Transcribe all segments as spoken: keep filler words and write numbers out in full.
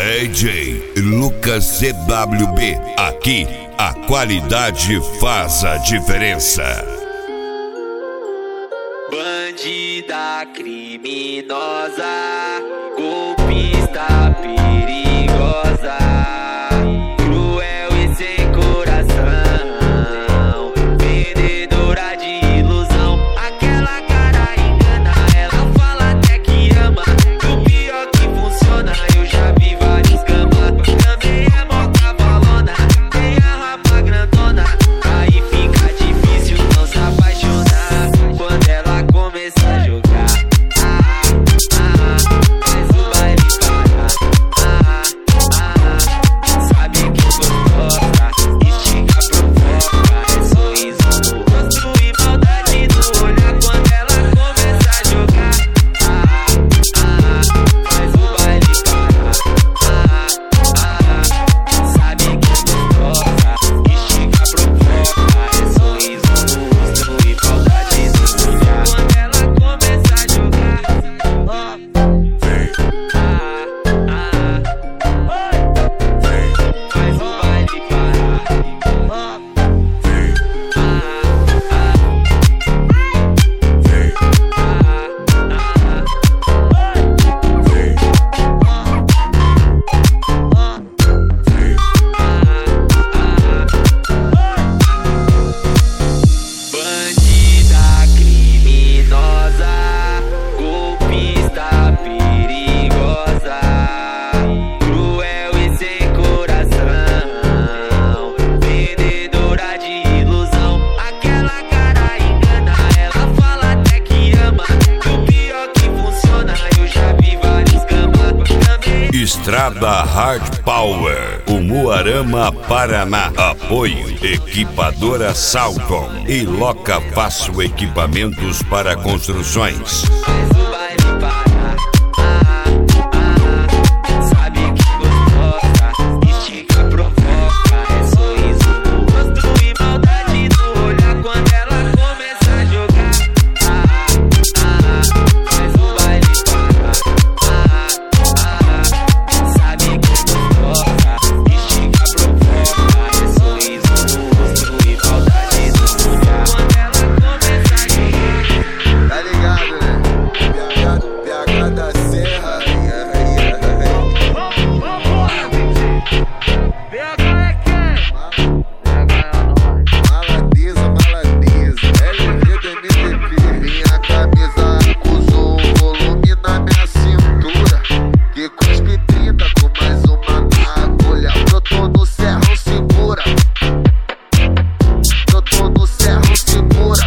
D J Lucas C W B, aqui a qualidade faz a diferença. Bandida criminosa, golpista perigosa, cruel e sem coração, vendedora de ilusão. Aquela cara engana, ela fala até que ama, e o pior que funciona, eu já vi vários gama. Também é mó cavalona, tem a rapa grandona, aí fica difícil não se apaixonar quando ela começa a jogar. Ah, ah, faz o baile parar. Ah, ah, sabe que gostosa, estica, provoca, é sorriso no rosto e maldade no olhar quando ela começa a jogar. Ah, ah, faz o baile parar. Ah, ah, sabe que gostosa, estica, provoca, é sorriso no rosto e maldade no olhar quando ela começa a jogar. Oh, ah, ah, faz o baile parar. Oh, ah, ah, bandida criminosa, golpista perigosa, cruel e sem coração, vendedora de ilusão. Aquela cara engana, ela fala até que ama, e o pior que funciona, eu já vi vários gama. Também Estrada Hard Power, Umuarama, Paraná. Apoio Equipadora Salton e Loca Fácil Equipamentos para Construções. faz o baile parar. Ah, ah, sabe que gostosa, estica, provoca, é sorriso no rosto e maldade no olhar quando ela começa a jogar. Ah, ah, faz o baile parar. Ah, ah, sabe que gostosa, estica, provoca, é sorriso no rosto e maldade no olhar quando ela começa a jogar. Tá ligado, né? P H da Serra. Maladeza, maladeza. L V do M V P. Minha camisa acusou um volume na minha cintura, que cuspe trinta com mais uma na agulha. Eu tô no serrão, segura. Eu tô no serrão, segura.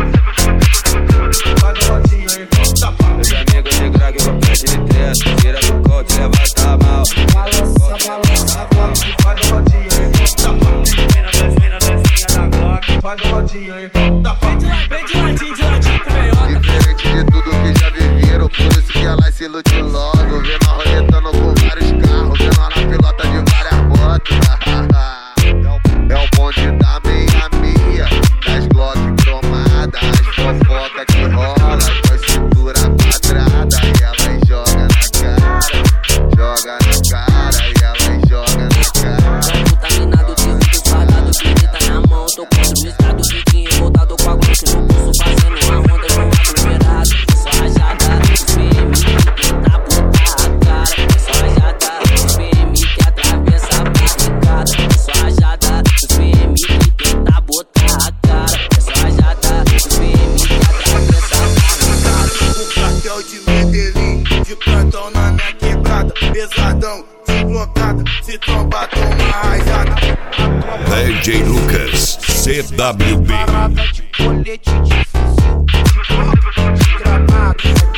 Meus amigos de crack vão frente de treta, tira do coach, leva tá mal. Balança, balança, Glock, faz rodinha aí, tá pá. Mina das mina das minha da Glock, faz rodinha aí, tá pá. Vem de ladinho, de ladinho com meiota. Diferente de tudo que já viveram, por isso que ela se ilude logo. Vendo a roletando com vários carros, vendo ela na pilota de várias motos. É o bonde da meia-meia, das Glock cromadas, as fofoca que rola, com a cintura quadrada. E ela joga na cara, joga na cara, e ela joga na cara. Contaminado de muito fardado, pinita na mão. Tô contra o estado, fiquinho voltado com a grosso no pulso, fazendo uma onda com aglomerado. Só rajada dos P M que tenta botar a cara. Só rajada dos P M que atravessa a barricada. Só rajada dos P M que tenta botar a cara. Só rajada dos P M que atravessa a barricada. O cartel de Medellín, de plantão na minha quebrada. Pesadão, desblocada, se trombar toma rajada. D J Lucas C W B. Parada de colete de fuzil, de gravado,